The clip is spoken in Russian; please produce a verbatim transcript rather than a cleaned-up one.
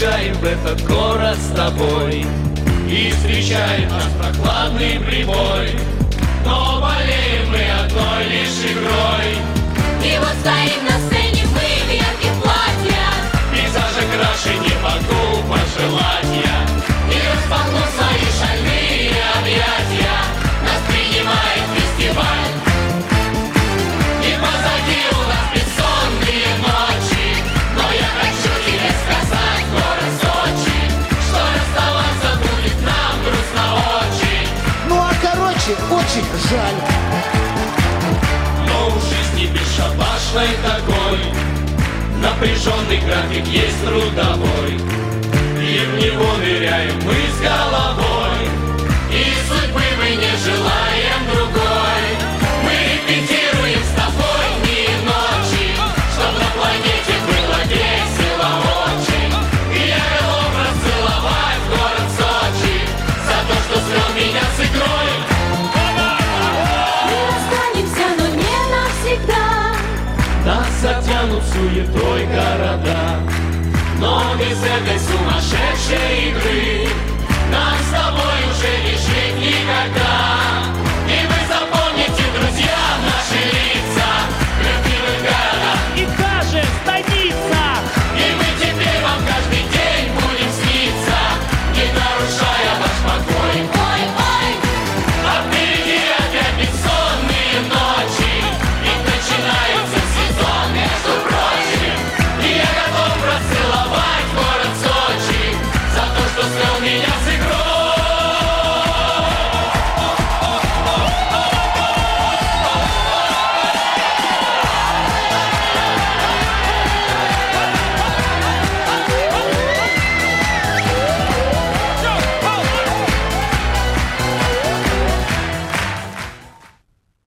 приезжаем в этот город с тобой, и встречает нас прохладный прибой. Но болеем мы одной лишь игрой. И вот стоим на сцене мы в ярких платьях, Пейзажа краше не могу пожелать я. и распахнув свои шальные объятия, нас принимает фестиваль. И позади у нас бессонные ночи, но я хочу тебе сказать, город Сочи, что расставаться будет нам грустно очень. Ну а короче, очень жаль. Но у жизни бесшабашной такой напряженный график есть трудовой, и в него ныряем мы с головой. И судьбы мы не желаем другой. Мы репетируем с тобой дни и ночи, чтоб на планете было весело очень. И я готов расцеловать город Сочи за то, что свел меня с игрой. Мы расстанемся, но не навсегда. Нас затянут суетой города, Но без этой сумасшедшей игры